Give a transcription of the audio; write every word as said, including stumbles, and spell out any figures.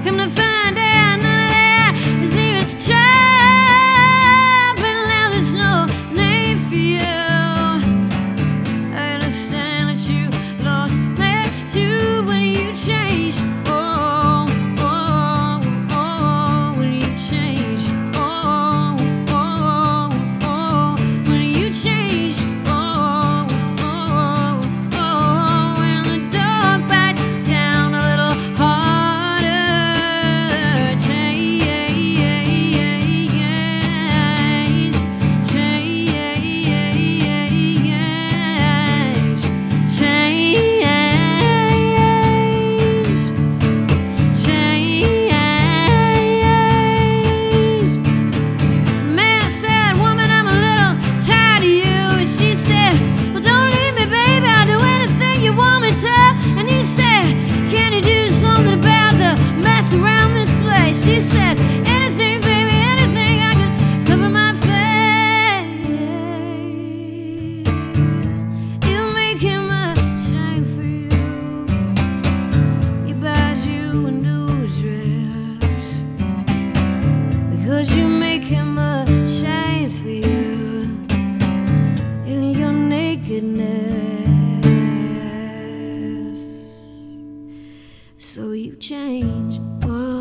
Come to find out, none of that is even true. But now there's no name for you. I understand that you lost me too when you changed. Oh, oh, oh, when you changed. Oh, oh, oh, when you changed. Oh, oh, oh, when the dog bites down a little harder. Change, change, change, change, change. Man said, woman, I'm a little tired of you. And she said, well, don't leave me, baby, I'll do anything you want me to. And he said, can you do something about the mess around this place? She said, anything, baby, anything. I could cover my face. It'll make him ashamed for you. He buys you a new dress because you make him ashamed for you in your nakedness. So you change. Oh.